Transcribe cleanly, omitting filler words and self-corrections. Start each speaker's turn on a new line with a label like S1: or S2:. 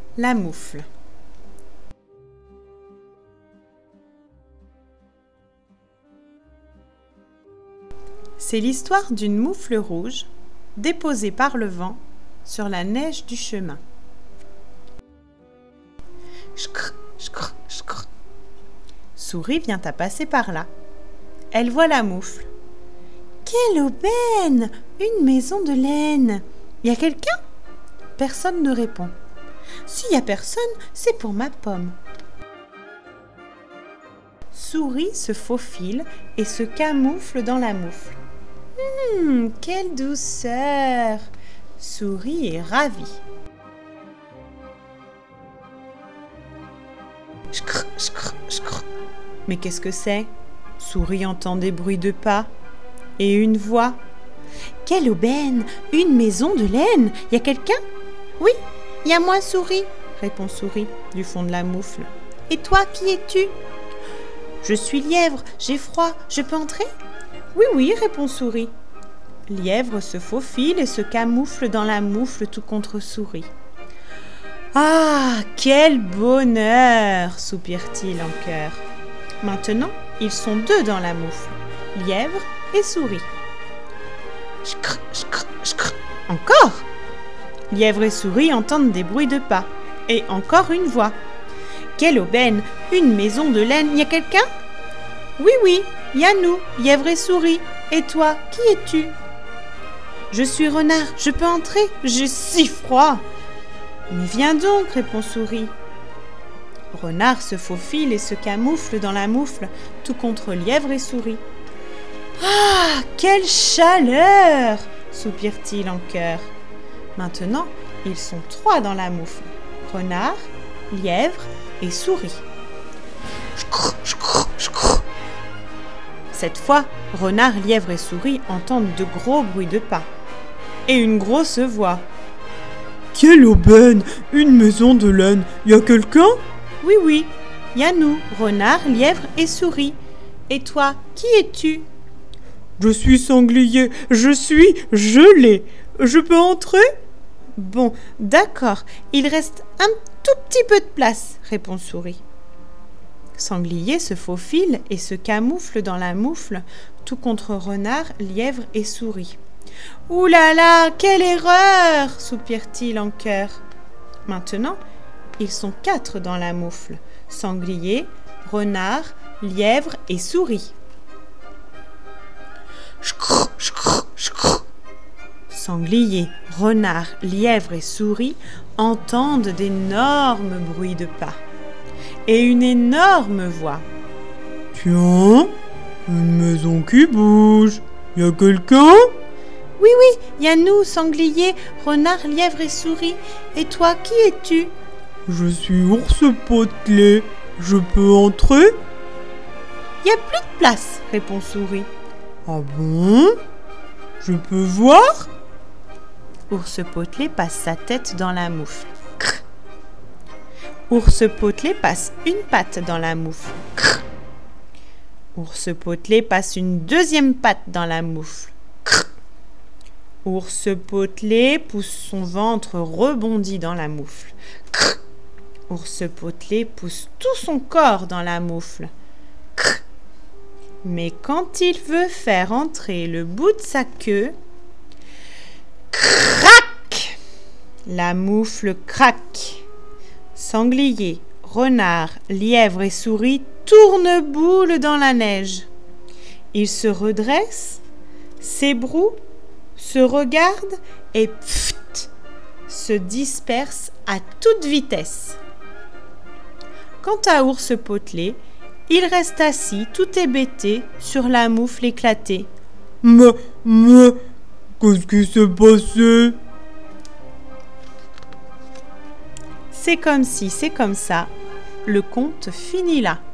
S1: La moufle. C'est l'histoire d'une moufle rouge déposée par le vent sur la neige du chemin. Chkrr, chkrr, chkrr. Souris vient à passer par là. Elle voit la moufle. Quelle aubaine! Une maison de laine. Y a quelqu'un? Personne ne répond. S'il y a personne, c'est pour ma pomme. Souris se faufile et se camoufle dans la moufle. Quelle douceur! Souris est ravie. Chkrr, chkrr, chkrr. Mais qu'est-ce que c'est? Souris entend des bruits de pas et une voix. Quelle aubaine! Une maison de laine! Y a quelqu'un? Oui, y a moi, Souris, répond Souris du fond de la moufle. Et toi, qui es-tu? Je suis Lièvre, j'ai froid, je peux entrer? Oui, oui, répond Souris. Lièvre se faufile et se camoufle dans la moufle tout contre Souris. Ah, quel bonheur! Soupire-t-il en chœur. Maintenant, ils sont deux dans la moufle, Lièvre et Souris. Chkrr, chkrr, chkrr. Encore! Lièvre et Souris entendent des bruits de pas. Et encore une voix. Quelle aubaine! Une maison de laine, y a quelqu'un? Oui, oui, y a nous, Lièvre et Souris. Et toi, qui es-tu? Je suis Renard, je peux entrer? J'ai si froid! Mais viens donc, répond Souris. Renard se faufile et se camoufle dans la moufle, tout contre Lièvre et Souris. Ah, quelle chaleur! Soupire-t-il en chœur. Maintenant, ils sont trois dans la moufle. Renard, Lièvre et Souris. Chkrr, chkrr, chkrr. Cette fois, Renard, Lièvre et Souris entendent de gros bruits de pas. Et une grosse voix.
S2: Quelle aubaine! Une maison de laine, y a quelqu'un?
S1: Oui, oui, y a nous, Renard, Lièvre et Souris. Et toi, qui es-tu?
S2: Je suis Sanglier, je suis gelé. Je peux entrer?
S1: Bon, d'accord, il reste un tout petit peu de place, répond Souris. Sanglier se faufile et se camoufle dans la moufle, tout contre Renard, Lièvre et Souris. Ouh là là, quelle erreur! Soupire-t-il en chœur. Maintenant, ils sont quatre dans la moufle. Sanglier, Renard, Lièvre et Souris. Chkrr, chkrr, chkrr. Sanglier, Renard, Lièvre et Souris entendent d'énormes bruits de pas. Et une énorme voix.
S2: Tiens, une maison qui bouge. Y a quelqu'un?
S1: Oui, oui, y a nous, Sanglier, Renard, Lièvre et Souris. Et toi, qui es-tu?
S2: Je suis Ours Potelé. Je peux entrer?
S1: Y a plus de place, répond Souris.
S2: Ah bon? Je peux voir?
S1: Ours Potelé passe sa tête dans la moufle. Crr. Ours Potelé passe une patte dans la moufle. Crr. Ours Potelé passe une deuxième patte dans la moufle. Crr. Ours Potelé pousse son ventre rebondi dans la moufle. Crr. Ours Potelé pousse tout son corps dans la moufle. Crr. Mais quand il veut faire entrer le bout de sa queue, crac! La moufle craque. Sanglier, Renard, Lièvre et Souris tournent boule dans la neige. Ils se redressent, s'ébrouent, se regardent et pfft, se dispersent à toute vitesse. Quant à Ours Potelé, il reste assis tout hébété sur la moufle éclatée.
S2: Mais, qu'est-ce qui s'est passé?
S1: C'est comme si, c'est comme ça. Le conte finit là.